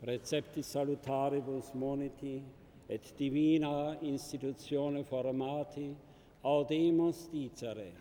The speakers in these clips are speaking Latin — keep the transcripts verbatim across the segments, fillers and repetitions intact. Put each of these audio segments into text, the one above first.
Precepti salutaribus moniti et divina institutione formati audemus dicere.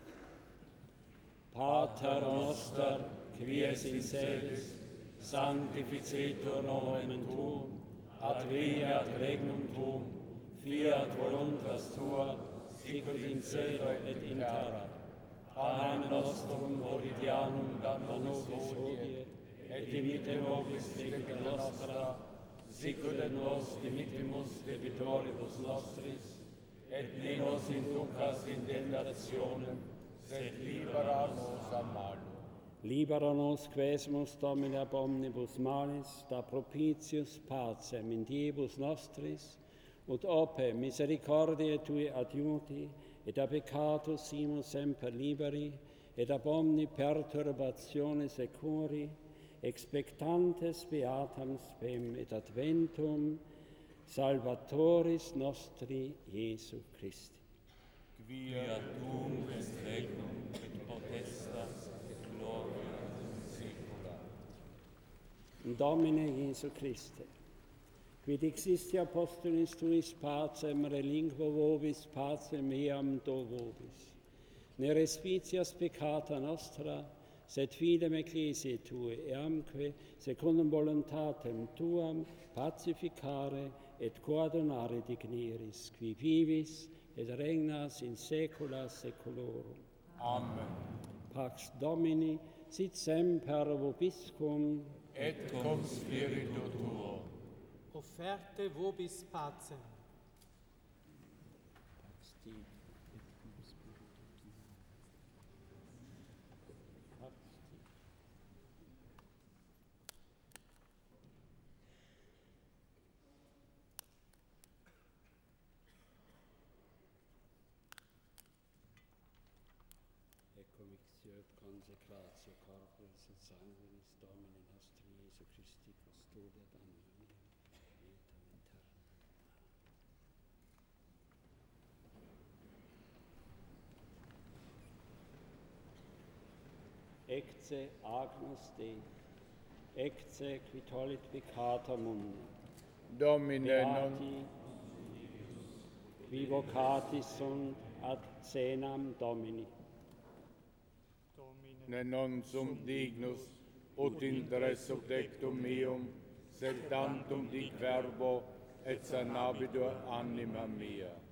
Pater noster, qui es in celis, sanctificetur nomen tuum, adveniat regnum tuum, fiat voluntas tua, sicut in cielo et in terra. Panem nostrum quotidianum da nobis hodie, et dimitte nobis debita nostra, sicut et nos dimittimus debitoribus nostris, et ne nos inducas in tentationem, sed libera nos a malo. Libera nos quesumus Domine ab omnibus malis, da propitius pacem in diebus nostris, ut ope misericordiae tui adiuti, et a peccatus simus semper liberi, et ab omni perturbatione securi, expectantes beatam spem et adventum Salvatoris nostri Iesu Christi. Quia tuum est regnum et potestas et gloria in saecula. Domine Iesu Christe, quid existi apostolis tuis pacem relinquo vobis pacem eam do vobis. Ne respicias peccata nostra, sed fidem ecclesiae tue, eamque secundum voluntatem tuam pacificare et coadunare digneris, qui vivis et regnas in saecula saeculorum. Amen. Pax Domini sit semper vobiscum, Et cum spiritu tuo. Offerte vobis pacem. Pax Dei et cum spiritu tuo. Pax Dei. Ecco mixtio et consecratio corporis et sanguinis Domini nostri Iesu Christi custodiat anima mea, vitam aeterna. Ecce agnus Dei, ecce qui tollit peccata mundi. Domine non Beati, qui vocatis sunt ad cenam Domini. ne non sum dignus ut inter subdectum meum, sed tantum dic verbo et sanabitur anima mia.